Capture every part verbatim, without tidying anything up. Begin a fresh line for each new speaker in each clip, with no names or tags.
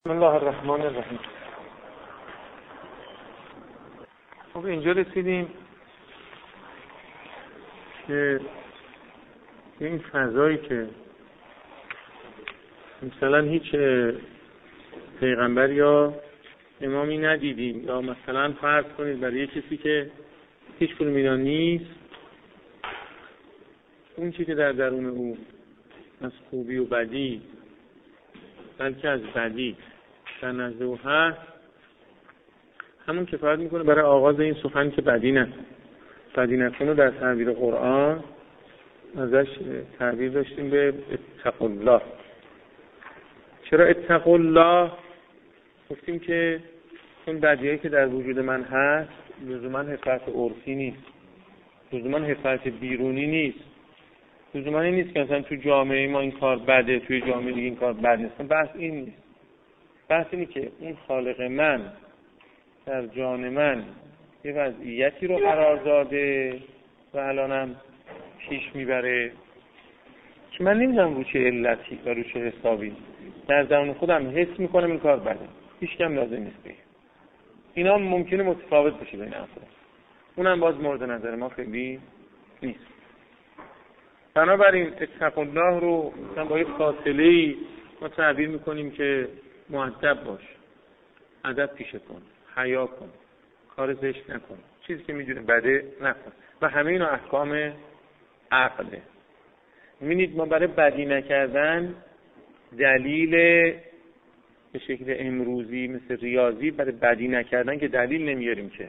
بسم الله الرحمن الرحیم. خب اینجا رسیدیم که این فضایی که مثلا هیچ پیغمبر یا امامی ندیدیم، یا مثلا فرض کنید برای یه کسی که هیچ کدوم اینا نیست، اون چی که در درون او از خوبی و بدی، بلکه از بدی در نزد او هست، همون کفایت میکنه برای آغاز این سخن که بدی نه بدی نکنه. در تعبیر قرآن ازش تعبیر داشتیم به اتقوا الله. چرا اتقوا الله؟ گفتیم که اون بدیایی که در وجود من هست لزوما حفظ عرفی نیست، لزوما حفظ بیرونی نیست، لزوما این نیست که مثلا تو جامعه ما این کار بده، توی جامعه دیگه این کار بد نیست. بحث این نیست. بحث اینه که اون خالق من در جان من یه وضعیتی رو قرار داده و الانم پیش میبره که من نمیدونم رو چه علتی و رو چه حسابی در درون خودم حس میکنم این کار بده، هیچ کم لازم نیست بگه. اینا ممکنه متفاوت بشه بین افراد، اونم باز مورد نظر ما خیلی نیست. بنابراین اتقوا الله رو مثلا با یک فاصله‌ای ما تعبیر میکنیم که مؤدب باش، ادب پیشه کن، حیا کن، کار زشت نکن، چیزی که میدونه بده نکن. و همه اینا احکام عقله. می‌بینید ما برای بدی نکردن دلیل به شکل امروزی مثل ریاضی برای بدی نکردن که دلیل نمیاریم که.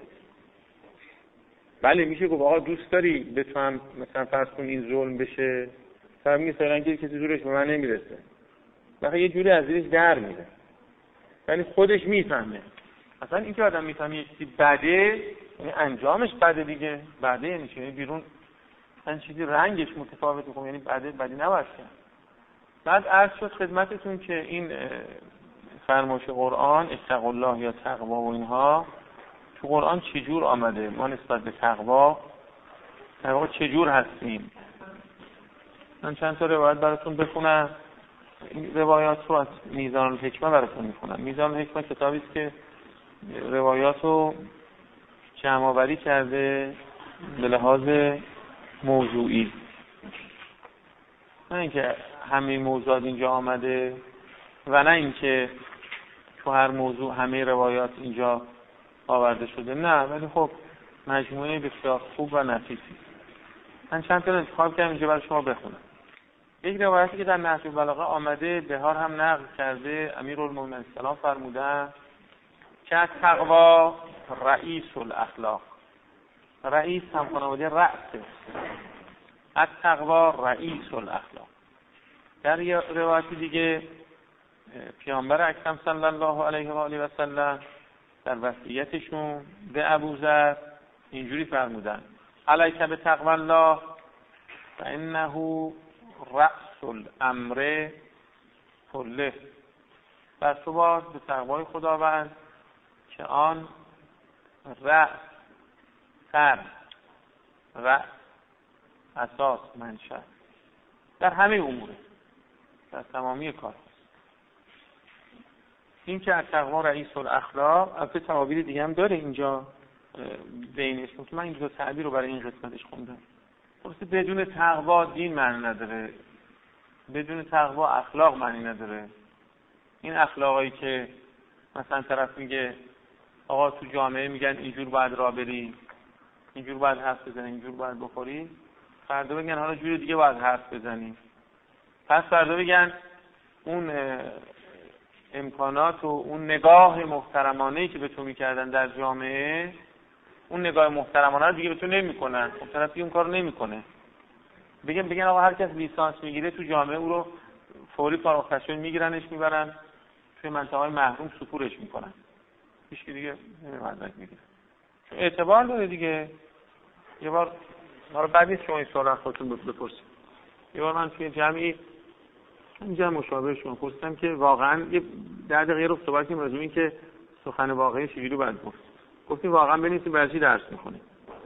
بله میشه گفت آقا دوست داری به تو هم مثلا فرض کن این ظلم بشه، فرض میگه سرانگیر کسی زورش به من نمیرسه، واقعا یه جوری از زیرش در میره، یعنی خودش میفهمه. اصلا این که آدم میفهمه یه چیزی بده یعنی انجامش بده دیگه. بده یعنی چی؟ یعنی بیرون این چیزی رنگش متفاوته، خب یعنی بده بدی نباشه. بعد عرض شد خدمتتون که این فرمایش قرآن اتقوا الله یا تقوا و اینها تو قرآن چجور آمده، ما نسبت به تقوا در واقع چجور هستیم. من چند تا روایت براتون بخونم. این روایات رو از میزان الحکمه براتون میخونم. میزان الحکمه کتابی است که روایات رو جمع آوری کرده به لحاظ موضوعی، نه اینکه همه موضوعات اینجا آمده و نه اینکه تو هر موضوع همه روایات اینجا آورده شده، نه، ولی خب مجموعه بسیار خوب و نفیسی. من چند تا انتخاب کردم اینجا برای شما بخونم. یک روایتی که در نهج البلاغه آمده، بهار هم نقل کرده، امیرالمومنین سلام فرمودن که تقوا رئیس الاخلاق. رئیس هم خانواده رأسه. التقوا رئیس الاخلاق. در یه روایتی دیگه پیامبر اکرم صلی الله علیه و آله و سلم در وصیتشون به ابوذر اینجوری فرمودن: علیک بتقوی الله فانه رأس الامر کله. بر تو باد به تقوای خداوند که آن رأس، سر، رأس، اساس، منشأ در همه اموره، در تمامی کار. این که التقوا رئیس الاخلاق البته تعابیر دیگه هم داره اینجا بینش، که من این دو تعبیر رو برای این قسمتش خوندم. درسته بدون تقوا دین معنی نداره، بدون تقوا اخلاق معنی نداره. این اخلاقایی که مثلا طرف میگه آقا تو جامعه میگن اینجور باید راه بری، اینجور باید حرف بزنی، اینجور باید بخوری، فردا بگن حالا جور دیگه باید حرف بزنی، پس فردا بگن اون امکانات و اون نگاه محترمانه‌ای که به تو میکردن در جامعه، اون نگاه محترمانه رو دیگه به تو نمیکنن. خب طرفی اون کارو نمیکنه. بگن بگن آقا هر کس لیسانس میگیره تو جامعه او رو فوری فارغ التحصیل میگیرنش میبرن توی منطقه‌های محروم سپورش میکنن، هیچ کی دیگه نمی‌مدرک میگیره، چون اعتبار داره دیگه. یه بار ما رو بعد نیست شما این سوال خودتون بپرسید. یه بار من توی جمعی اینجا مشابه شما پرسیدم که واقعا یه ده دقیقه رو صحبت کنیم راجع به این که سخن واقعی چجوری باید گفت. گفتیم واقعا بنویسید برای چی درس می‌خونید.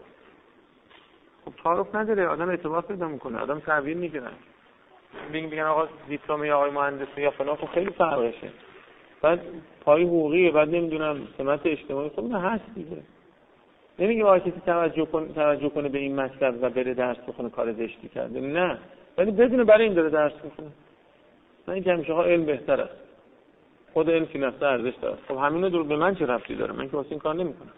خب تعارف نداره، آدم اعتبار پیدا می‌کنه، آدم تعبیر می‌گیره. بگین بگن آقا دیپلم یا آقای مهندس یا فلان، خب خیلی فرقشه. بعد پای حقوقیه، بعد نمیدونم سمت اجتماعی، خب نه هست دیگه. نمیگه آقا کسی توجه کنه توجه کنه به این مطلب و بره درس بخونه کار زشتی کرده، نه، ولی بدونه برای این داره درس میخونه. نه اینکه همیشه ها علم بهتر است، خود علم فی نفسه ارزش داره. خب همینو دور به من چه ربطی داره؟ من که واسه این کار نمیکنم.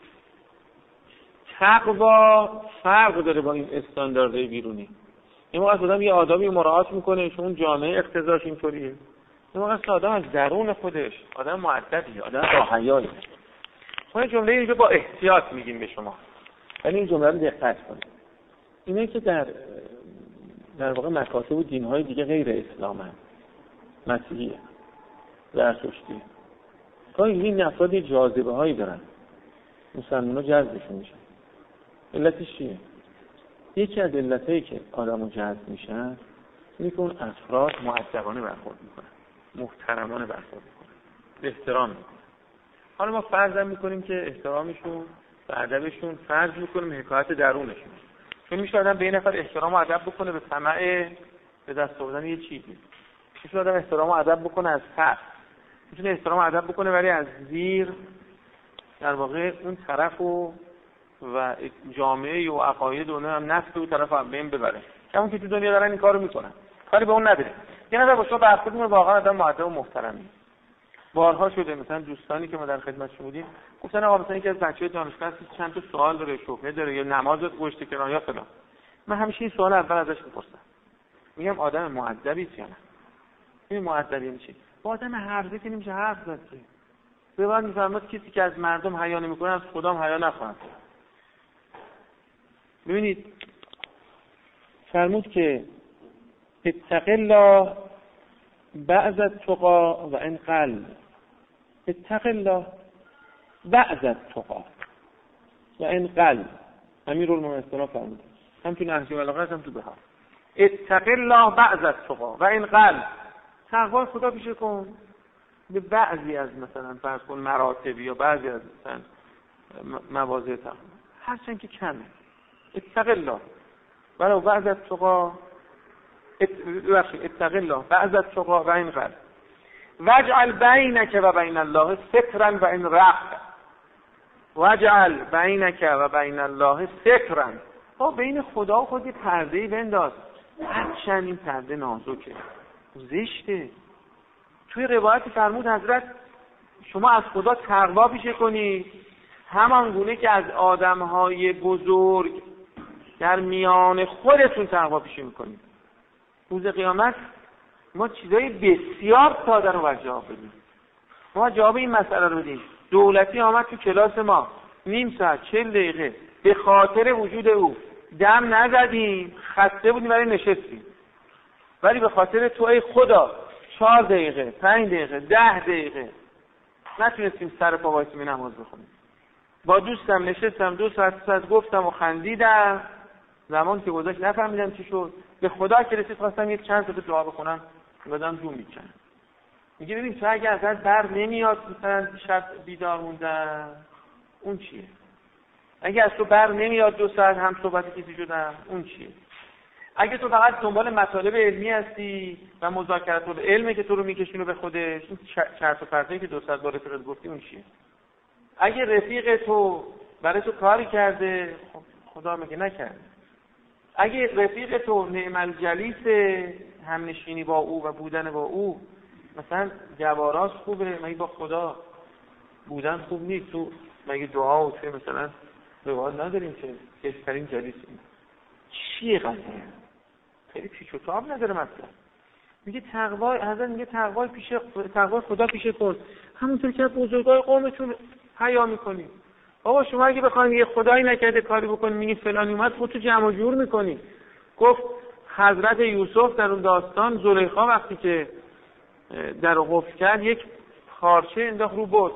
تقوا فرق داره با این استانداردهای بیرونی. این موقع آدم یه آدابی مراعات میکنه چون جامعه اقتضاش اینطوریه. این موقع آدم از درون خودش آدم مؤدبیه، آدم با حیایی. ما جمله اینجا با احتیاط میگیم به شما، ولی این جمله رو دقت کنید. اینه که در در واقع مکاتب و دین‌های دیگه غیر اسلام هست، مسیحیه، زرتشتی، گاهی این افراد جاذبه هایی دارن، مسلمان‌ها جذبشون میشن. علتش چیه؟ یکی از علتایی که آدمو جذب میشن اینه که اون افراد مؤدبانه برخورد میکنن، محترمانه برخورد میکنن، احترام میکنن. حالا ما فرض میکنیم که احترامشون و ادبشون فرض میکنیم حکایت درونشون. چون میشه آدم به یه نفر احترام و ادب بکنه به طمع به دست آوردن یه چیزی. میشه آدم احترام و ادب بکنه از فقر. میتونه احترام و ادب بکنه ولی از زیر در واقع اون طرفو و جامعه و عقاید و هم نفس و طرف هم بین ببره. همون که تو دنیا دارن این کارو میکنن. کاری به اون نداره. یه نفر با شما برخورد میکنه واقعا آدم مؤدب و محترمی. بارها شده مثلا دوستانی که ما در خدمتشون بودیم گفتن آقا مثلا یکی از بچه‌های دانشگاه هست چند تا سوال داره، شبهه داره یا نماز گوشت کنار یا فلان. من همیشه این سوال اول ازش میپرسم. میگم آدم مؤدبی یا نه؟ این مؤدبی یعنی چی؟ با آدم حرفی که نمیشه حرف زد. به بعد میفهمد کسی که از مردم حیا نمیکنه از خدا هم حیا نخواهد. ببینید فرمود که اتق الله بعض التقا و ان قل. اتق الله بعض التقا و ان قل. امیرالمومنین فرمود هم تو نهج البلاغه هم تو بهار. اتق الله بعض التقا و ان قل. تقوا خدا پیشه کن به بعضی از مثلا فرض کن مراتب یا بعضی از مثلا مواضع تقوا، هرچند که کمه. اتق الله ولو بعض التقا اتق الله بعض التقا و ان قل واجعل بینک و بین الله سترا و ان رق. واجعل بینک و بین الله سترا. با بین خدا و خود یه پرده‌ای بنداز، هرچند این پرده نازکه زشته. توی روایت فرمود حضرت شما از خدا تقوا پیشه کنید همان گونه که از آدم‌های بزرگ در میان خودتون تقوا پیشه میکنید. روز قیامت ما چیزای بسیار ساده رو باید جواب بدیم. ما جواب این مسئله رو بدیم. دولتی آمد تو کلاس ما نیم ساعت چهل دقیقه به خاطر وجود او دم نزدیم، خسته بودیم ولی نشستیم، ولی به خاطر تو ای خدا چهار دقیقه پنج دقیقه ده دقیقه نتونستیم سر پا وایسیم نماز بخونیم. با دوستم نشستم دو ساعت ساعت گفتم و خندیدم، زمان که گذاشت نفهمیدم چی شد. به خدا که رسید خواستم یه چند تا دعا بخونم بدم جون میکنم. میگه ببین تو اگه ازت بر نمیاد مثلا شب بیدار موندن اون چیه؟ اگه از تو بر نمیاد دو ساعت هم صحبت کسی شدن اون چیه؟ اگه تو فقط دنبال مطالب علمی هستی و مذاکرات علمی که تو رو میکشونه به خودش، این چرت و پرتایی که دو ساعت با رفیقت گفتی اون چیه؟ اگه رفیق تو برای تو کاری کرده خدا میگه نکرده. اگه رفیق تو نعم الجلیس همنشینی با او و بودن با او مثلا جواراش خوبه، مگه با خدا بودن خوب نیست؟ تو مگه دعا و چه مثلا روایت نداریم که بهترین جلیسیم؟ چیه قضیه؟ خیلی پیچ و تاب نداره مثلا. میگه تقوا، حضرت میگه تقوا پیش تقوا خدا پیشه کن، همونطور که بزرگای قومتون حیا میکنی. بابا شما اگه بخواید یه خدایی نکرده کاری بکنی میگی فلانی اومد خودتو جمع و جور میکنی. گفت حضرت یوسف در اون داستان زلیخا وقتی که در قفل کرد یک خارچه انداخت رو بت.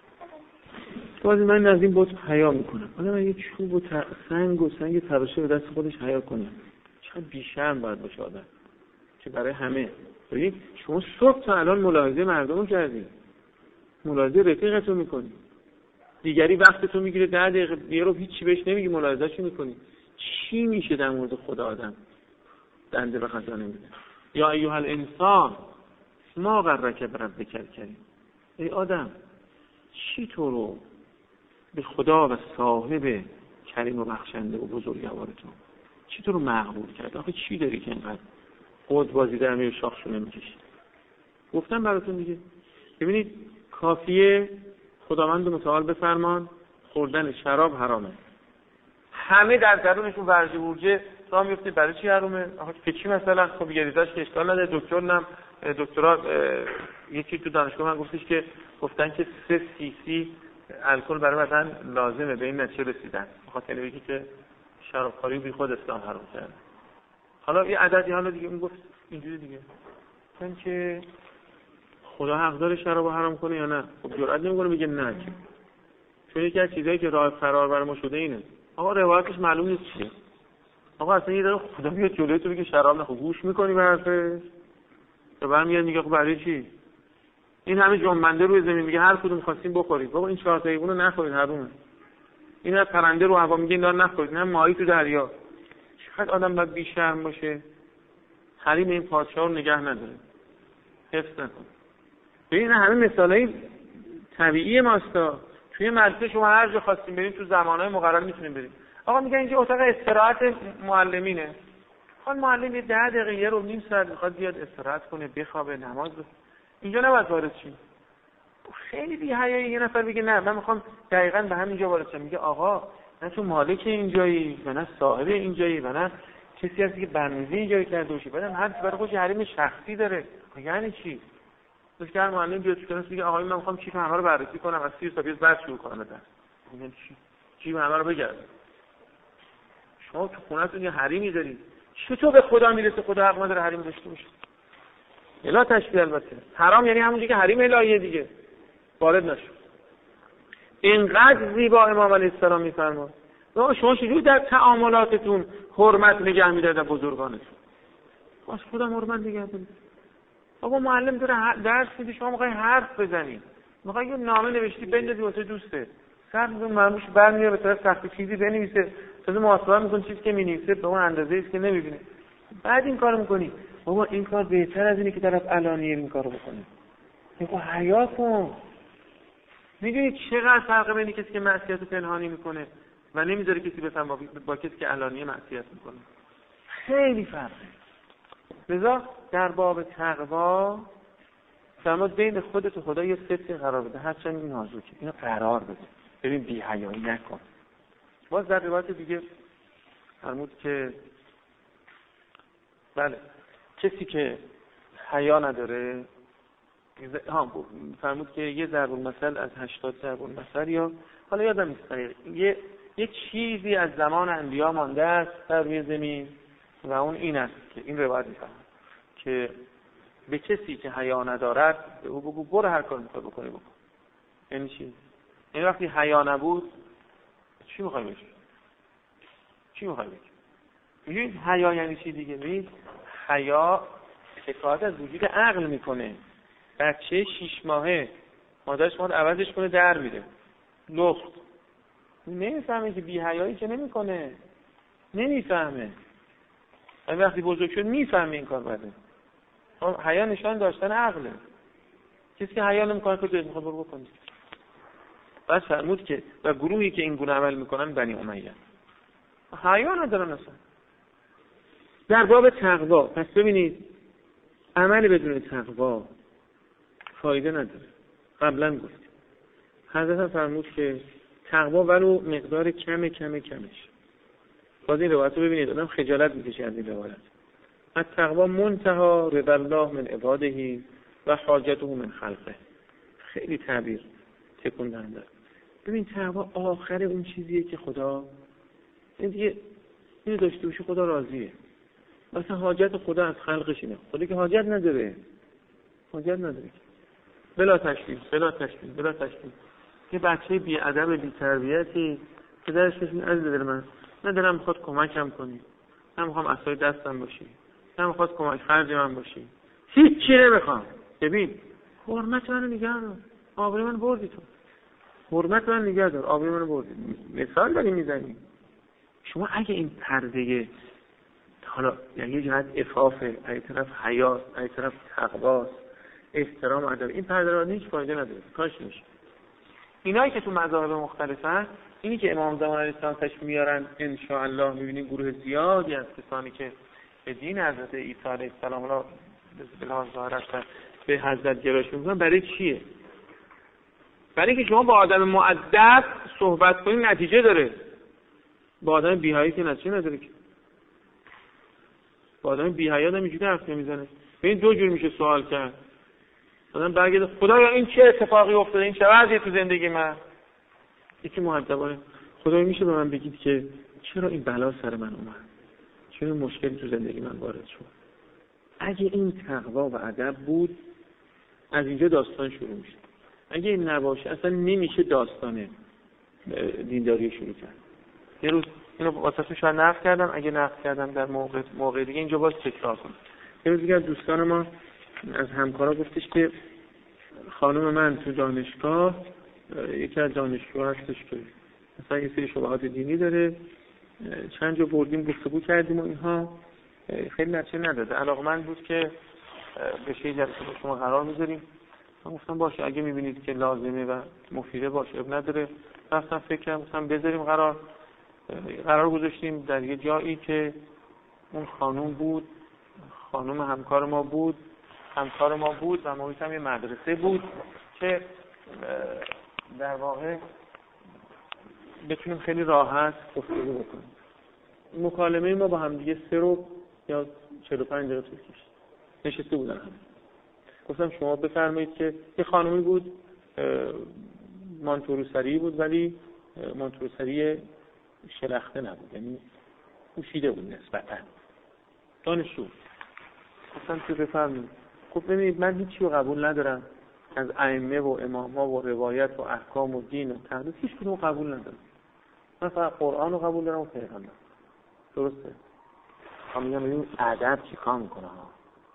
باز من از این بت حیا میکنم. حالا من یه چوب و سنگ و سنگ تراشه به دست خودش حیا کنم. چقدر بیشرم باید باشه آدم که برای همه. ببین شما صبح تا الان ملاحظه مردمو کردی، ملاحظه رفیقتو میکنی، دیگری وقتتو میگیره ده دقیقه یه رو هیچی بهش نمیگی، ملاحظه‌شو میکنی. چی میشه در مورد خدا آدم دنده به خطا نمیده؟ یا ایها الانسان ما غرک بربک الکریم. ای آدم چی تو رو به خدا و صاحب کریم و بخشنده و بزرگوار تو چی تو رو مقبول کرد؟ آخه چی داری که اینقدر خود بازی در میره شاخشونه میکشی؟ گفتم براتون دیگه. ببینید کافیه خداوند متعال بفرمان خوردن شراب حرامه. همه در درونشون ورجه ورجه راه میفته برای چی حرامه؟ آخه که چی مثلا خب گریزاش که اشکال نداره. دکتر نم دکترا یکی تو دانشگاه من گفتش که گفتن که سه سی سی الکل برای بدن لازمه، به این نتیجه رسیدن بخاطر اینکه که شرابخوری بی خود اسلام حرام کرده. حالا یه عددی حالا دیگه اون گفت اینجوری دیگه چون که خدا حق داره شراب حرام کنه یا نه؟ خب جرئت نمیکنه بگه نه، چون یکی از چیزایی که راه فرار برای ما شده اینه. آقا روایتش معلوم نیست چیه. آقا اصلا یه دقیقه خدا بیاد جلوی تو بگه شراب نخور، گوش میکنی به حرفش؟ یا برمیاد میگه خب برای چی؟ این همه جنبنده روی زمین میگه هر کدوم خواستین بخورید. بابا این چهار تا حیوانو نخورید حرومه. این از پرنده رو هوا میگه اینا نخورید، نه ماهی تو دریا. چقدر آدم باید بی‌شرم باشه حریم این پادشاه رو نگه نداره، حفظ نکنه. ببین همه مثالای طبیعی ماستا. توی مدرسه شما هر جا خواستین برید تو زمانهای مقرر میتونین برید. آقا میگن اینجا اتاق استراحت معلمینه. خان معلم یه ده دقیقه یه رو نیم ساعت میخواد بیاد استراحت کنه، بخوابه، نماز بخونه. اینجا نباید وارد شیم. خیلی بی‌حیایی یه نفر بگه نه من میخوام دقیقاً به همینجا وارد شم. میگه آقا نه تو مالک اینجایی و نه صاحب اینجایی و نه کسی هستی که برنامه‌ریزی اینجایی کرده باشی. بعدم هر کی برای خودش حریم شخصی داره. یعنی چی؟ مثل که هر معلم بیاد تو کلاس بگه آقا من میخوام کیف همه رو بررسی کنم از سی تا بیست بعد شروع کنم درس. یعنی چی؟ کیف همه رو بگرد. شما تو خونه‌تون یه حریمی دارید. چطور به خدا میرسه خدا حق نداره حریم داشته باشه؟ الا تشبیه البته. حرام یعنی همونجوری که حریم الهیه دیگه. وارد نشو. اینقدر زیبا امام علیه السلام میفرماد. شما چجوری در تعاملاتتون حرمت نگه می‌دارید در بزرگانتون؟ باش خدا حرمت نگه دارید. آقا معلم داره درس میده شما میخوای حرف بزنی. میخوای یه نامه نوشتی بندازی واسه دوسته. سر میذاره مرموش برمیاره به طرف سخت چیزی بنویسه. تازه محاسبه میکنه چیزی که مینویسه به اون اندازه‌ای است که نمیبینه. بعد این کارو میکنی. بابا این کار بهتر از اینه که طرف علانیه این کارو بکنه. میگه حیا کن. میدونی چقدر فرق بین کسی که معصیت پنهانی میکنه و نمیذاره کسی بفهمه با, با کسی که علانیه معصیت میکنه؟ خیلی فرقه. لذا در باب تقوا فرمود بین خودت و خدا یه سطحی قرار بده، هرچند این نازکه اینو قرار بده. ببین بی‌حیایی نکن. باز در روایت دیگه فرمود که بله کسی که حیا نداره ها فرمود که یه ضرب المثل از هشتاد ضرب المثل یا حالا یادم نیست دقیق یه یه چیزی از زمان انبیا مانده است در روی زمین و اون این است که این روایت میفهمه که به کسی که حیا ندارد به او بگو برو هر کار میخوای بکنی بکن. یعنی چی؟ این وقتی حیا نبود چی میخوای بگی؟ چی میخوای بگی؟ میگید حیا یعنی چی دیگه؟ میگید حیا حکایت از وجود عقل میکنه. بچه شیش ماهه مادرش میخواد عوضش کنه در میره لخت نمیفهمه که بی حیایی که نمیکنه، نمیفهمه. ولی وقتی بزرگ شد میفهمه این کار بده. حیا نشان داشتن عقله. کسی که حیا نمیکنه کجا میخواد برو بکنه. بس فرمود که و گروهی که این گونه عمل میکنن بنی امیه حیا ندارن اصلا. در باب تقوا پس ببینید عمل بدون تقوا فایده نداره. قبلا گفتیم حضرت فرمود که تقوا ولو مقدار کم کم کمش. باز این روایت رو ببینید آدم خجالت میکشه از این روایت. التقوا منتهى رضا الله من عباده و حاجته من خلقه. خیلی تعبیر تکون دهنده. ببین تقوا آخر اون چیزیه که خدا این دیگه اینو داشته باشه خدا راضیه. مثلا حاجت خدا از خلقش اینه. خدا که حاجت نداره. حاجت نداره. بلا تشبیه، بلا تشبیه، بلا تشبیه. یه بچه بی ادب بی تربیتی که درش میگه عزیز دل من، نه دلم میخواد کمکم کنی. نه میخوام عصای دستم باشی. نه میخواد کمک خرج من باشی. هیچ چی نمیخوام. ببین، حرمت منو نگه دار. آبروی من بردی تو. حرمت من نگه دار. آبروی منو بردی. مثال داری میزنی. شما اگه این پرده حالا یعنی یه جهت عفافه، از طرف حیا، از طرف تقواست، احترام و ادب. این پرده رانی هیچ فایده نداره، کاش میشه. اینایی که تو مذاهب مختلفن، اینی که امام زمان علیه السلام تشریف میارن ان شاء الله میبینیم گروه زیادی از کسانی که به دین حضرت عیسی علیه السلام را به لحاظ ظاهر به حضرت گرایش میکنن. برای چیه؟ برای که شما با آدم مؤدب صحبت کنید نتیجه داره. با آدم بی‌حیا که نتیجه نداره که. با آدم بی‌حیا آدم اینجوری حرف نمیزنه. ببین دو جور میشه سوال کرد. آدم برگرده خدایا این چه اتفاقی افتاده؟ این چه وضعیه تو زندگی من؟ یکی مؤدبانه خدایا میشه به من بگید که چرا این بلا سر من اومد؟ چرا مشکلی تو زندگی من وارد شد؟ اگه این تقوا و ادب بود از اینجا داستان شروع میشه. اگه این نباشه اصلا نمیشه داستان دینداری شروع کرد. یه روز اینو واسهتون شاید نقل کردم، اگه نقل کردم در موقع موقع دیگه اینجا باز تکرار کنم. یه روز دیگه از دوستان ما از همکارا گفتش که خانم من تو دانشگاه یکی از دانشجوها هستش که مثلا یه سری شبهات دینی داره، چند جا بردیم گفتگو کردیم و اینها خیلی نتیجه نداده. علاقمند بود که بشه جلسه با شما قرار میذاریم. من گفتم باشه اگه میبینید که لازمه و مفیده باشه اب نداره. رفتم فکر کردم گفتم بذاریم قرار قرار گذاشتیم در یه جایی که اون خانوم بود، خانوم همکار ما بود، همکار ما بود و محیط هم یه مدرسه بود که در واقع بتونیم خیلی راحت گفتگو بکنیم. مکالمه ما با هم دیگه سه رو یا چهل و پنج دقیقه طول کشید. نشسته بودن هم. گفتم شما بفرمایید که یه خانومی بود مانتوروسری بود ولی مانتوروسری شلخته نبود، یعنی پوشیده بود نسبتاً. دانشجو. گفتم که بفرمایید. خب ببینید من هیچی رو قبول ندارم از ائمه و امام‌ها و روایت و احکام و دین و تقدیس هیچ کدوم قبول ندارم. من فقط قرآن رو قبول دارم و پیغمبر. درسته؟ ما میگم این ادب چیکار میکنه ها؟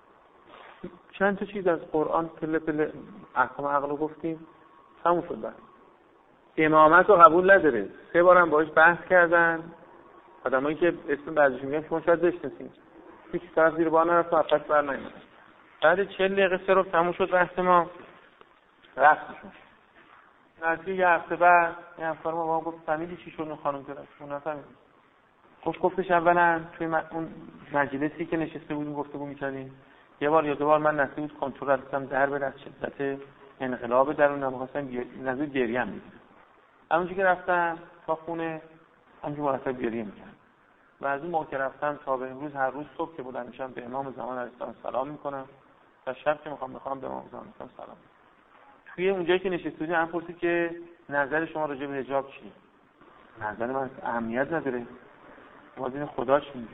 چند تا چیز از قرآن پله پله احکام عقل رو گفتیم تموم شد. بعد امامت رو قبول نداره. سه بارم باهاش بحث کردن. آدمایی که اسم بعضیشون میگن شما شاید بشناسید. هیچ طرف زیر بار نرفت و فقط بر نمیاد. بعد چهل دقیقه سه رو تموم شد بحث ما. رفتشون. نزدیک یه هفته بعد یه همکار ما با گفت فهمیدی چی شد اون خانم که رفت؟ اون نفهمید. گفت گفتش اولا توی اون مجلسی که نشسته بودیم گفتگو می‌کردیم یه بار یا دو بار من نصیب بود کنترل دستم در بره از شدت انقلاب درونم خواستم نزدیک گریه می‌کردم. همونجوری که رفتم تا خونه همونجوری مرتب گریه می‌کردم. و از اون موقع که رفتم تا به امروز هر روز صبح که بلند میشم به امام زمان علیه السلام سلام می‌کنم و شب که می‌خوام بخوام به امام زمان سلام می‌کنم. توی اونجایی که نشسته بودیم هم پرسید که نظر شما راجع به حجاب چیه؟ نظر من اهمیت نداره. واسه خداش میگه.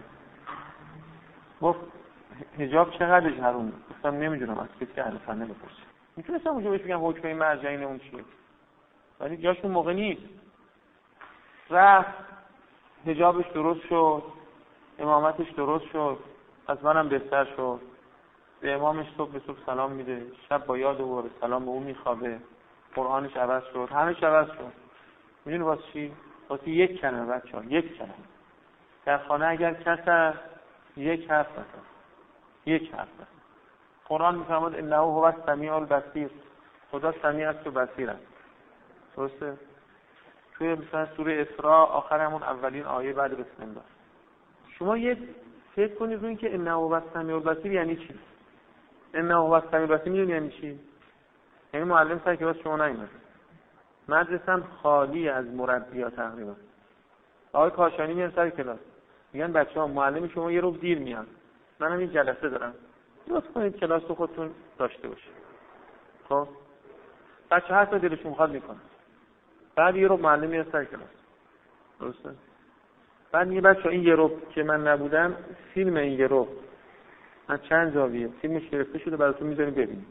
گفت حجاب چقدرش حرومه؟ گفتم نمیدونم از کسی که اهل فن نمیپرسه. میتونستم اونجا بهش بگم حکم این مرجعین اون چیه؟ ولی جاش اون موقع نیست. رفت حجابش درست شد، امامتش درست شد، از منم بهتر شد. به امامش صبح به صبح سلام میده، شب با یاد او به سلام به او میخوابه، قرآنش عوض شد، همه‌ش عوض شد. میدونی واسه چی؟ واسه یک کلمه بچه‌ها، یک کلمه. در خانه اگر کس هست یک حرف بزن، یک حرف بزن. قرآن میفرماد انه هو السمیع البصیر. خدا سمیع است و بصیر است. درسته؟ توی مثلا سوره اسراء آخر همون اولین آیه بعد بسم الله. شما یه فکر کنید روی که انه هو السمیع البصیر یعنی چی؟ انه هو السمیع البصیر میدونی یعنی چی؟ یعنی معلم سر کلاس شما نیومد. مدرسه خالی از مربی‌ها تقریبا. آقای کاشانی میان سر کلاس. میگن بچه‌ها معلم شما یه رو دیر میاد. منم این جلسه دارم. لطفاً کنید کلاس رو خودتون داشته باشید. خب بچه هر چه دلشون میخواد میکنه. بعد یه رو معلم میاد سر کلاس. درسته؟ بعد میگه بچه‌ها این یه رو که من نبودم فیلم این یه رو از چند زاویه فیلمش گرفته شده براتون میذاریم ببینید.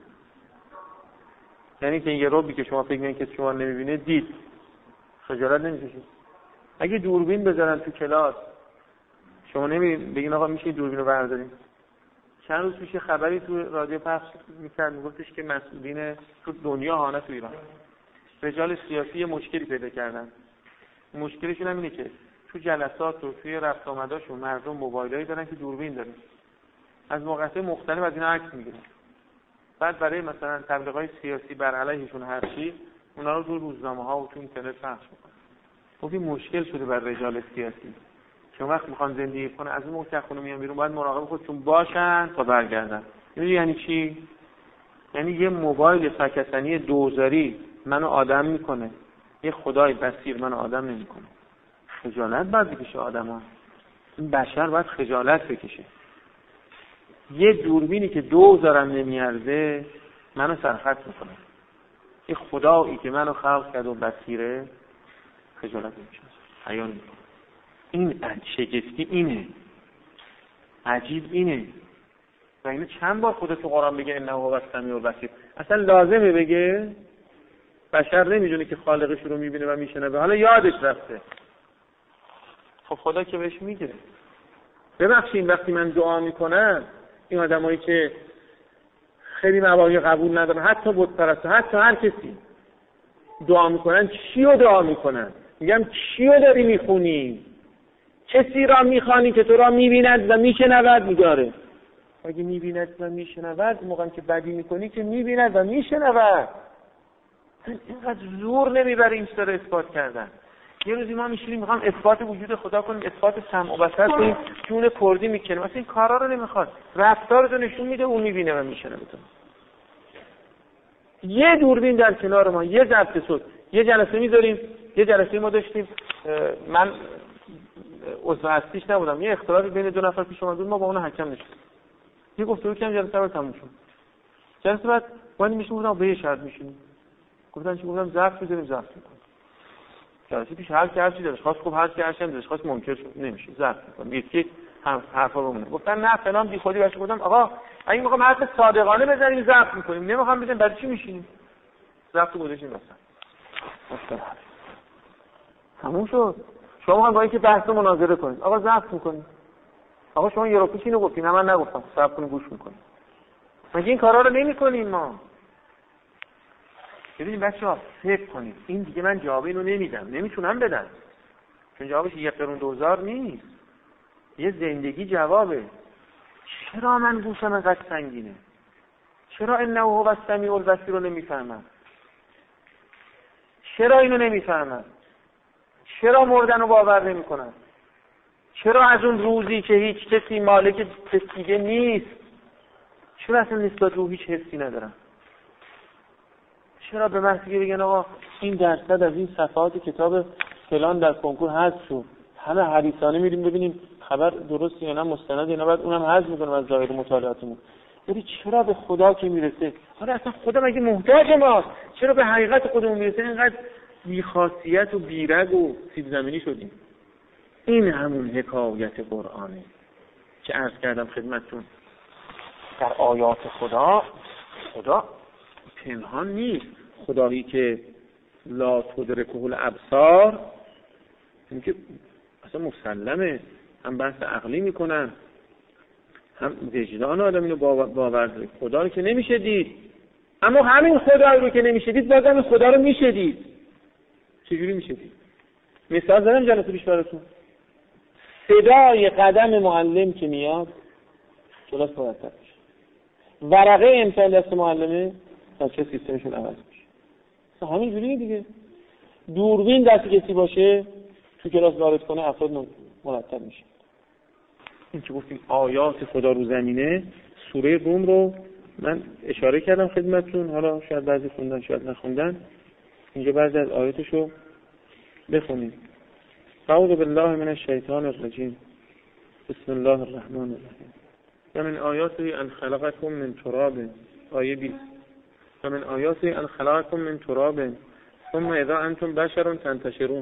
یعنی که این یه رو بی که شما فکر می‌کنید که شما نمی‌بینید دید. خجالت نمی‌کشید. اگه دوربین بذارن تو کلاس شما نمی‌بینید بگین آقا میشه دوربین رو برداریم. چند روز پیش خبری تو رادیو پخش می‌کرد میگفتش که مسئولین تو دنیا ها نه تو ایران رجال سیاسی مشکلی پیدا کردن. مشکلشون هم اینه که تو جلسات و توی رفت آمداشون مردم موبایلایی دارن که دوربین دارن. از موقعیت مختلف از اینا عکس می‌گیرن. بعد برای مثلا تبلیغات سیاسی بر علیهشون هر چی اونا رو تو روزنامه‌ها و تو اینترنت پخش میکنن. خب این مشکل شده بر رجال سیاسی که اون وقت میخوان زندگی کنه از اون موقع که خونه میان بیرون باید مراقب خودشون باشن تا برگردن. میدونی یعنی چی؟ یعنی یه موبایل فکسنی دوزاری منو آدم میکنه، یه خدای بصیر منو آدم نمیکنه. خجالت باید بکشه آدم‌ها. این بشر باید خجالت بکشه. یه دوربینی که دوزارم نمیارزه منو سرخط میکنه. یه خدایی که منو خلق کرد و بصیره خجالت نمیشه، حیا نمیکنه. این شگفتی اینه، عجیب اینه. و اینو چند بار خود تو قرآن بگه انه هو السمیع البصیر. اصلا لازمه بگه؟ بشر نمیدونه که خالقش رو میبینه و میشنوه، حالا یادش رفته. خب خدا که بهش میگه. ببخشید وقتی من دعا میکنم این آدمایی که خیلی مباحث قبول ندارن، حتی بت پرست، حتی هر کسی دعا میکنن، چی رو دعا میکنن؟ میگم چی رو داری میخونی؟ کسی را میخوانی که تو را میبیند و میشنود؟ میگاره اگه میبیند و میشنود، موقعی که بدی میکنی که میبیند و میشنود. اینقدر زور نمیبره این چیزا رو اثبات کردن. یه روزی ما میشینیم میخوام اثبات وجود خدا کنیم، اثبات سمع و بصر کنیم، جون کردی میکنیم. اصلا این کارا رو نمیخواد. رفتارتو نشون میده، اون میبینه و میشنوه. یه دوربین در کنار ما، یه ضبط صوت، یه جلسه میذاریم. یه جلسه ما داشتیم، من عضو هستیش نبودم، یه اختلافی بین دو نفر پیش اومد، ما با اون حکم نشدیم. یه گفتگو کردیم، جلسه رو تموم شد. جلسه بعد ولی میشیم بودم به یه شرط میشینیم. گفتن چی؟ گفتم ضبط میذاریم، ضبط میکنیم. جلسه پیش هر کی هر چی داشت خواست، خوب هر کی هر چی داشت خواست منکر شد، نمیشه ضبط میکنیم. یکی هم حرفا بمونه. گفتن نه فلان بی خودی باشه. گفتم آقا اگه میخوام حرف صادقانه بزنیم ضبط میکنیم، نمیخوام بزنیم برای چی میشینیم؟ ضبط گذاشتیم مثلا. مثلا تموم شد. شما میخواین با اینکه بحث مناظره کنید، آقا ضبط میکنید. آقا شما یه رو پیش اینو گفتین، من نگفتم، صبر کنید گوش میکنید. مگه این کارا رو نمیکنیم ما؟ ببینید بچه‌ها فکر کنید، این دیگه من جواب اینو نمیدم، نمیتونم بدم، چون جوابش یک قرون دوزار نیست، یه زندگی جوابه. چرا من گوشم انقدر سنگینه؟ چرا انه هو السمیع البصیر رو نمیفهمم؟ چرا اینو نمیفهمم؟ چرا مردن رو باور نمیکنم؟ چرا از اون روزی که هیچ کسی مالک کسی دیگه نیست، چرا اصلا نسبت رو هیچ حسی ندارم؟ چرا به من دیگه بگن آقا این درصد از این صفحات کتاب فلان در کنکور حذف شد، همه حدیثانه میریم ببینیم خبر درسته یا نه، مستند یا نه، بعد اونم حذف میکنم از ظاهر مطالعاتمون. ولی چرا به خدا که میرسه، حالا اصلا خدا مگه محتاج ماست؟ چرا به حقیقت خودمون میرسه اینقدر بی‌خاصیت و بیرگ و سیب زمینی شدیم؟ این همون حکایت قرآنه که عرض کردم خدمتتون. در آیات خدا، خدا پنهان نیست. خدایی که لا تدرکه الابصار، این که اصلا مسلمه، هم بحث عقلی میکنن، هم وجدان آدم اینو باور داره. خدا رو که نمیشه دید، اما همین خدا رو که نمیشه دید بازم خدا رو میشه دید. چجوری میشه دید؟ مثال زدم جلسه پیش براتون. صدای قدم معلم که میاد کلاس مرتب میشه. ورقه امتحان دست معلمه بچه سیستمشون عوض میشه. همین جوریه دیگه. دوربین دست کسی باشه تو کلاس وارد کنه افراد مرتب میشه. این که گفتیم آیات خدا رو زمینه، سوره روم رو من اشاره کردم خدمتتون، حالا شاید بعضی خوندن شاید نخوندن. اینجا بعضی از آیاتشو بخونید. اعوذ بالله من الشیطان الرجیم. بسم الله الرحمن الرحیم. و من آیاته ان خلقکم من تراب. آیه بیست. و من آیاته ان خلقکم من تراب ثم اذا انتم بشر تنتشرون.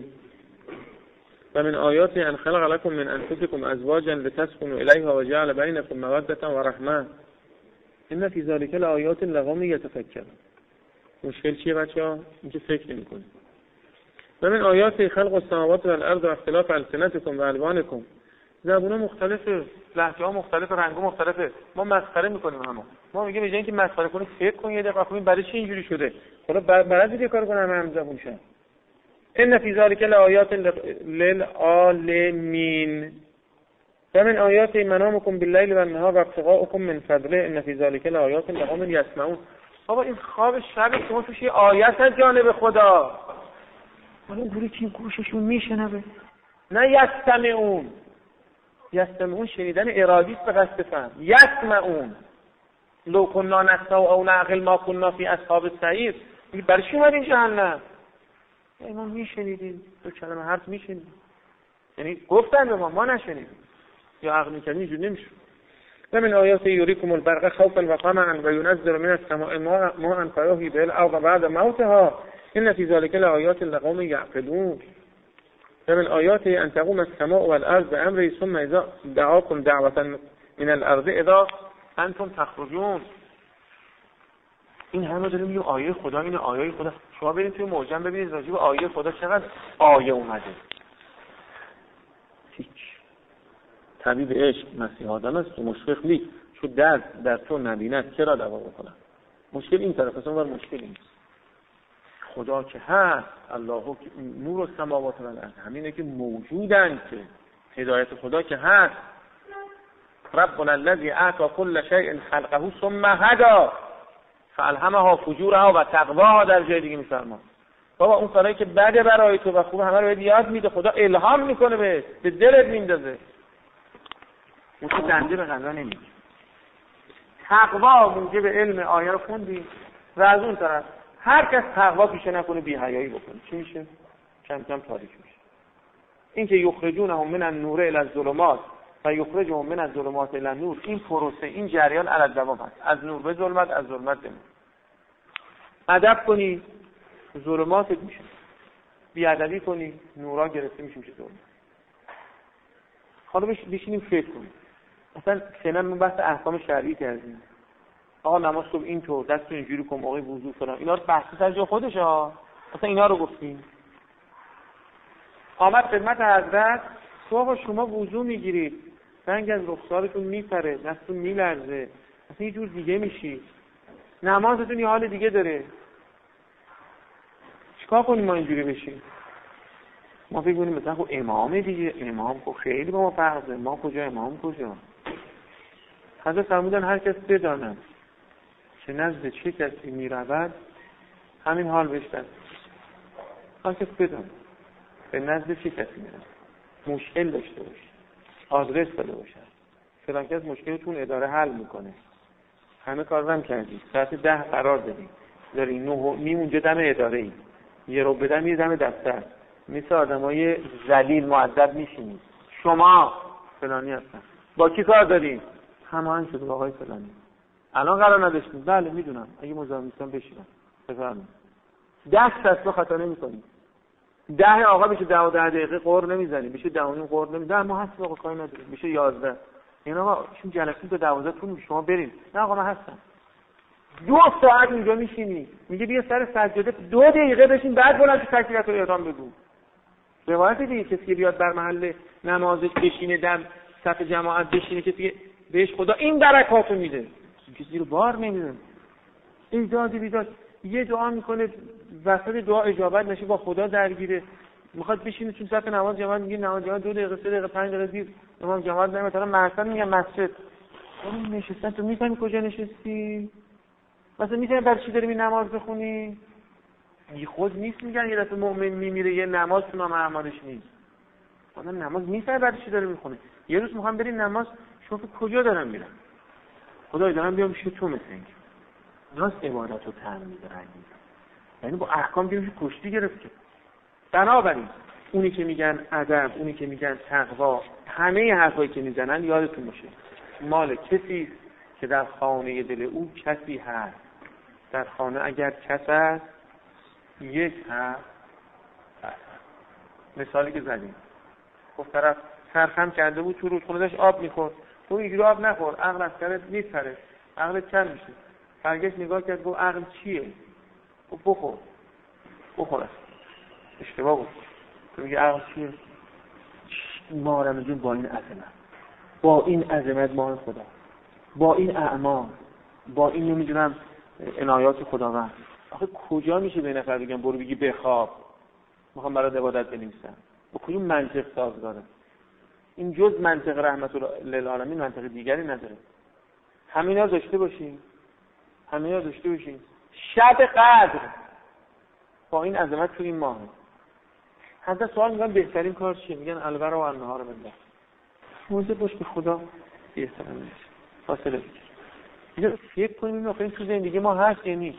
و من آیاته ان خلق لكم من انفسكم ازواجا لتسكنوا الیها وجعل بینکم مودة و رحمة ان فی ذلک لآیات لقوم یتفکرون. مشکل چیه بچه‌ها؟ اینکه فکر نمی‌کنید. و من آیات خلق السماوات والارض و اختلاف السنتکم و الوانکم. زبون‌ها مختلفه، لهجه‌ها مختلفه، رنگ‌ها مختلفه. ما مسخره می‌کنیم همو. ما میگیم به جای اینکه مسخره کنید فکر کنید، یه دقیقه ببینید برای چی اینجوری شده. حالا بعد دیگه کار کنم هم زبون شن. ان فی ذلک لآیات للعالمین. و من آیات منامکم باللیل و النهار و ابتغاؤکم من فضله ان فی ذلک لآیات لقوم یسمعون. بابا این خواب شب شما توش یه آیت از جانب خدا. حالا اینجوری که گوششون میشنوه. نه یستمعون. یستمعون شنیدن ارادی به قصد فهم. یسمعون. لو كنا نسمع او نعقل ما كنا فی اصحاب السعیر. برای چی اومدین جهنم؟ ما میشنیدیم، دو کلمه حرف میشنیدیم. یعنی گفتن به ما، ما نشنیدیم. یا عقل میکنیم اینجور نمیشه. و من آیات یوریکم البرق خوفا و طمعا و ينزل من السماء ماء فیحیی به الارض بعد موتها ان فی ذلک لآیات لقوم یعقلون. و من آیات ان تقوم السماء والارض بامره ثم اذا دعاكم دعوة من الارض اذا انتم تخرجون. این همه داریم میگیم آیه خدا، این آیه خدا. شما برید توی معجم ببینید راجع به آیه خدا چقدر آیه اومده. هیچ. طبیب عشق مسیح آدم است و مشفق نیست چون درد در تو نبیند چرا دوا بکنم. مشکل این طرف است، اون مشکل نیست. خدا که هست، الله که نور السماوات و الارض، همینه که موجودن، که هدایت خدا که هست. ربنا الذی اعطى كل شیء خلقه ثم هدى فالهمها فجورها و تقواها در جای دیگه میفرما. بابا اون کارهایی که بده برای تو و خوبه همه رو یاد میده، خدا الهام میکنه به به دلت میندازه. اون تو دنده به غذا نمیده. تقوا موجب علم آیه رو خوندی و از اون طرف هر کس تقوا پیشه نکنه بی حیایی بکنه چی میشه؟ کم کم تاریک میشه. این که یخرجونهم من النور الی الظلمات و یخرجهم من الظلمات الی النور، این پروسه، این جریان علی الدوام هست. از نور به ظلمت، از ظلمت به نور. ادب کنی ظلماتت میشه، بی ادبی کنی نورا گرفته میشه میشه ظلمت. حالا بشینیم فکر کنیم. مثلا سنن من بحث احکام شرعی کردیم. آقا نماز صبح اینطور، دستو اینجوری کن، موقع وضو فلان. اینا رو بحث سر جای خودشه ها. مثلا اینا رو گفتیم. آمد خدمت حضرت، تو آقا شما وضو میگیرید، رنگ از رخسارتون میپره، دستتون میلرزه، مثلا یه جور دیگه میشی، نمازتون یه حال دیگه داره. چیکار کنیم ما اینجوری بشیم؟ ما فکر کنیم مثلا خب امامه دیگه، امام خب خیلی با ما فرقه، ما کجا امام کجا؟ حضرت فرمودن هر کس بداند که نزد چه کسی میرود همین حال بهش دست. هر کس بداند به نزد چه کسی میرود، مشکل داشته باشه، آدرس داده باشه، فلان کس مشکلتون اداره حل میکنه. همه کارم کردی، ساعت ده قرار دادی، داری نه نیم اونجا دم اداره ای، یه رو بدم یه دم دفتر، مثل آدمای ذلیل مؤدب میشینید. شما فلانی هستن، با کی کار دارید؟ هماهنگ شده با آقای فلانی. الان قرار نداشتیم. بله میدونم، اگه مزاحم نیستم بشینم. بفرمایید. دست از تو خطا نمی‌کنی. ده آقا بشه ده و ده دقیقه قور نمیزنی، بشه ده و نیم قور نمیزنی. ما هستیم آقا کاری نداریم. بشه یازده. این آقا چون جلسه تا دوازده طول میشه شما برید. نه آقا من هستم. دو ساعت اینجا میشینی. میگه بیا سر سجاده دو دقیقه بشین بعد بلند تو تکبیرات احرام بگو. روایت دیگه کسی که بیاد بر محل نمازش بشینه در صف جماعت بشینه کسی بهش خدا این برکاتو میده. کسی رو بار نمیده. ایجادی بیداد یه دعا میکنه وسط دعا اجابت نشه با خدا درگیره. میخواد بشینه چون صف نماز جماعت میگه نماز جماعت دو دقیقه سه دقیقه پنج دقیقه دیر امام جماعت نمیاد مثلا مثلا میگه مسجد. اون نشستن تو میفهمی کجا نشستی؟ مثلا میتونی برای چی داری نماز بخونی؟ بی خود نیست میگن یه دفعه مؤمن میمیره یه نماز تو نام اعمالش نیست. آدم نماز میفهمه برای چی داره میخونه. یه روز میخوام بریم نماز شما کجا دارم میرم؟ خدای دارم بیام پیش تو مثل اینکه. راست عبادت رو تعمیم میده رنگی. یعنی با احکام دیگه کشتی گرفته. بنابراین اونی که میگن ادب، اونی که میگن تقوا، همه حرفایی که میزنن یادتون باشه مال کسی که در خانه دل او کسی هست. در خانه اگر کس هست یک هست. مثالی که زدیم گفت طرف سرخم کرده بود تو رودخونه داشت آب میخورد، تو اینجوری آب نخور عقل از سرت میپره، عقلت کم میشه. برگشت نگاه کرد گفت عقل چیه؟ گفت بخور بخور است. اشتباه بود. تو میگه عقل چیه؟ ما رو میگیم با این عظمت، با این عظمت ما خدا، با این اعمال، با این نمیدونم عنایات خداوند. آخه کجا میشه به نفر بگم برو بگی بخواب میخوام برات عبادت بنویسم؟ با کدوم منطق سازگاره؟ این جز منطق رحمت للعالمین منطق دیگری نداره. همینا داشته باشین، همینا داشته باشین. شب قدر با این عظمت تو این ماه. حضرت سوال میگن بهترین کار چیه؟ میگن البر و النهار بالله. موزه باش به خدا احترام میشه. فاصله بگیر. فکر کنیم این تو زندگی ما هست یا نیست.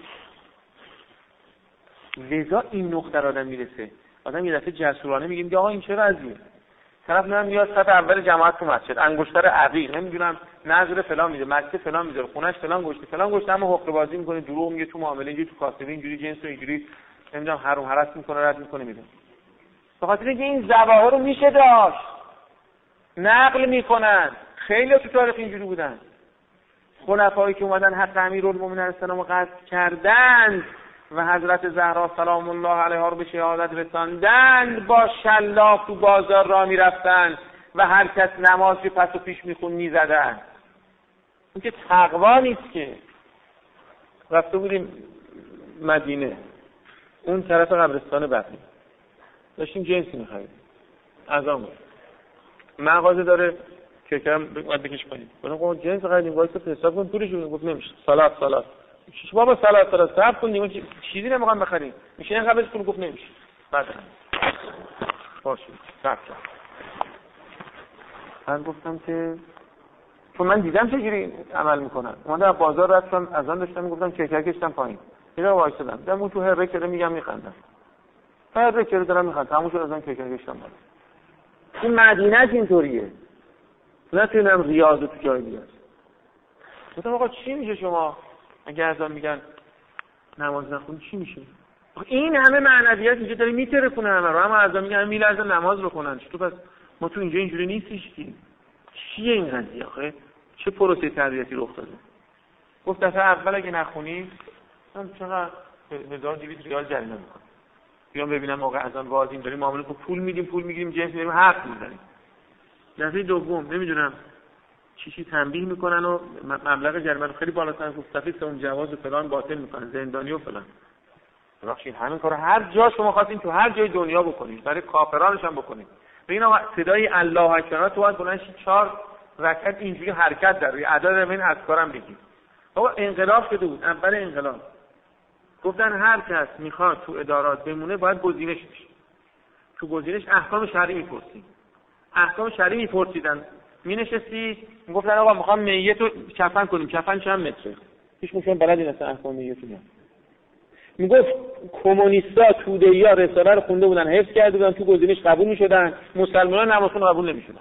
لذا این نقطه را آدم میرسه. آدم یه دفعه جسورانه میگه میگه آقا این چه وضعیه؟ طرف میاد میاد صف اول جماعت تو مسجد، انگشتر عقیق، نمیدونم نظر فلان میده، مسجد فلان میده، خونش فلان گوشت فلان گوشت، اما حقوق بازی میکنه، دروغ میگه تو معامله، اینجوری تو کاسبی، اینجوری جنس و اینجوری نمیدونم حرام حرس میکنه، رد میکنه میده. به خاطر اینکه این ظواهر رو میشه داشت. نقل میکنن. خیلی تو تاریخ اینجوری بودن. خلفایی که اومدن حق امیرالمومنین علیه السلام رو قتل کردند و حضرت زهرا سلام الله علیها رو به شهادت رساندند، با شلاق تو بازار راه میرفتن و هر کس نمازی پس و پیش میخون میزدن. این که تقوا نیست که. رفته بودیم مدینه، اون طرف قبرستان بقیع، داشتیم جنسی میخریم، از آن بود مغازه داره کیکرم باید بکش کنیم، گفتم جنس خریدیم واسه حساب کن پولش رو. گفت نمیشه. سالات سالات چیش بابا سالات سالات صرف کنیم، چیزی نمیخوام بخریم، میشه این قبلش پول. گفت نمیشه. بعد باشه صرف کرد. من گفتم که چون من دیدم چجوری عمل میکنن. اومدم بازار رفتم، از آن داشتم میگفتم کیکر کشتم پایین، اینا وایسادم دیدم اون تو هره کره میگم میخندم، هره کره دارم میخندم، تموم شد از آن کیکر کشتم بالا. این مدینه اینطوریه، نتونم ریاض تو جای دیگه. گفتم آقا چی میشه شما اگه ازم میگن نماز نخونی چی میشه؟ این همه معنویت اینجا داره میترکونه همه رو، اما ازم میگن میلرزن نماز رو کنن. چطور پس ما تو اینجا اینجوری نیستیش کی؟ چیه این قضیه آخه؟ چه پروسه تربیتی رخ داده؟ گفت دفعه اول اگه نخونی من چقدر هزار و دویست ریال جریمه میکنم. بیام ببینم موقع اذان واعظیم داریم معامله کو پول میدیم پول میگیریم جنس میدیم حق میزنیم. دفعه دوم نمیدونم چی چی تنبیه میکنن و مبلغ جریمه رو خیلی بالاتر گفت دفعه سوم جواز فلان باطل میکنن، زندانی و فلان. ببخشید همین کارو هر جا شما خواستین تو هر جای دنیا بکنید، برای کافرانش هم بکنید. ببین آقا صدای الله اکبر تو باید بلند شید چهار رکعت اینجوری حرکت در روی عدد من اذکارم بگید. بابا انقلاب شده بود، اول انقلاب گفتن هر کس میخواد تو ادارات بمونه باید گزینش بشه. تو گزینش احکام شرعی میپرسید. احکام شرعی میپرسیدن، مینشستی میگفتن آقا میخوام میت رو کفن کنیم، کفن چند متره؟ هیچ مشکل بلدی مثلا احکام میت رو. میگفت کمونیستا توده‌ای ها رساله رو خونده بودن، حفظ کرده بودن، تو گزینش قبول میشدن، مسلمانان نمازشون قبول نمیشدن.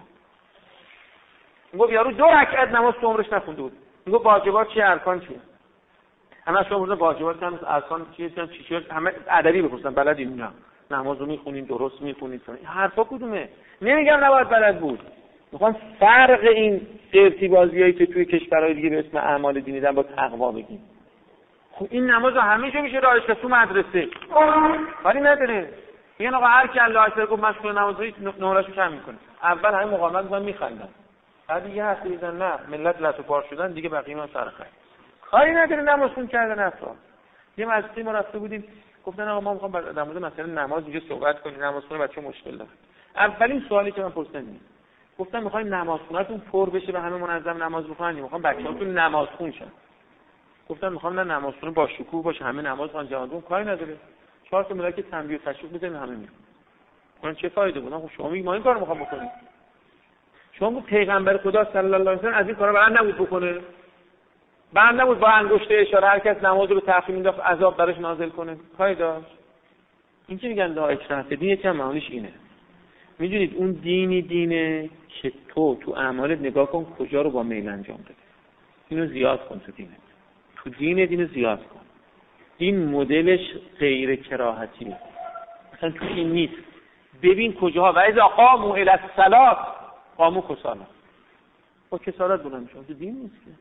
میگفت یارو دو رکعت نماز تو عمرش نخونده بود. میگفت واجبات چیه، ارکان چیه؟ همه شما بودن واجبات هم ارکان چیه، چی چی همه ادبی بپرسن بلدین نه. نماز رو میخونین، درست میخونین، این حرفا کدومه؟ نمیگم نباید بلد بود. میخوام فرق این سرتی بازیایی که توی کشورهای دیگه به اسم اعمال دینی دارن با تقوا بگیم. خب این نماز رو همیشه میشه راهش که تو مدرسه کاری نداره. میگن آقا هر کی الله اکبر گفت مشغول نمازی نوراشو کم میکنه. اول همین مقاومت میکنن میخندن، بعد یه هفته میذارن نه ملت لطو پار شدن دیگه بقیه ما سر خیر. کاری نداره نمازشون کردن افراد. یه مجلسی ما رفته بودیم گفتن آقا ما میخوام در مورد مثلا نماز دیگه صحبت کنیم، نماز خونه بچه مشکل داره. اولین سوالی که من پرسیدم گفتم میخوایم نمازخونه‌تون پر بشه و همه منظم نماز بخونن، میخوام بچه‌هاتون نمازخون شن. گفتم میخوام نه نمازخونه با شکوه باشه، همه نماز خوان جوانتون کاری نداره. چهار تا ملت تنبیه و تشویق بزنین همه میرن. من چه فایده بود؟ خب شما میگید ما این کارو میخوام بکنیم. شما بود پیغمبر خدا صلی الله علیه و آله از این کارا بلند نبود بکنه. بلند نبود با انگشت اشاره هر کس نماز رو تأخیر مینداخت عذاب براش نازل کنه. کاری داشت. این که میگن لا اکراه فی الدین چه معنیش اینه. میدونید اون دینی دینه که تو تو اعمالت نگاه کن کجا رو با میل انجام بده. اینو زیاد کن تو دینت. تو دین دینو زیاد کن. این مدلش غیر کراهتیه. مثلا تو این نیست. ببین کجاها و اذا قاموا الی الصلاه قاموا کسالا. با کسالت بلند میشن. تو دین نیست که.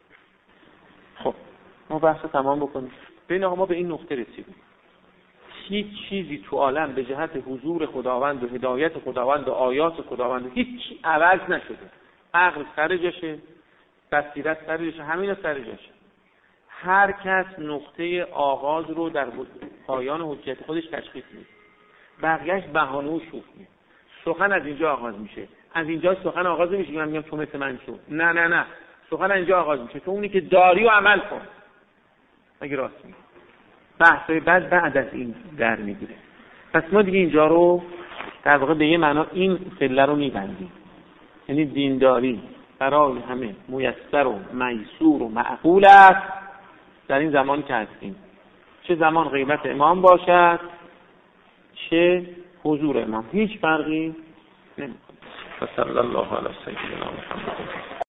خب ما بحث تمام بکنیم. ببین آقا ما به این نقطه رسیدیم. هیچ چیزی تو عالم به جهت حضور خداوند و هدایت خداوند و آیات خداوند هیچ چی عوض نشده. عقل سر جاشه، بصیرت سر جاشه، همین سر جاشه. هر کس نقطه آغاز رو در پایان حجت خودش تشخیص میده. بقیه‌اش بهانه و شوخیه. سخن از اینجا آغاز میشه. از اینجا سخن آغاز میشه که من میگم تو مثل من شو. نه نه نه، سخن اینجا آغاز میشه تو اونی که داری و عمل کن. اگه راست میگی بحثای بعد بعد از این در میگیره. پس ما دیگه اینجا رو در واقع به یه معنا این فله رو میبندیم، یعنی دینداری برای همه میسر و میسور و معقول است در این زمان که هستیم، چه زمان غیبت امام باشد چه حضور امام، هیچ فرقی نمیکنه. صلی الله علی سیدنا محمد.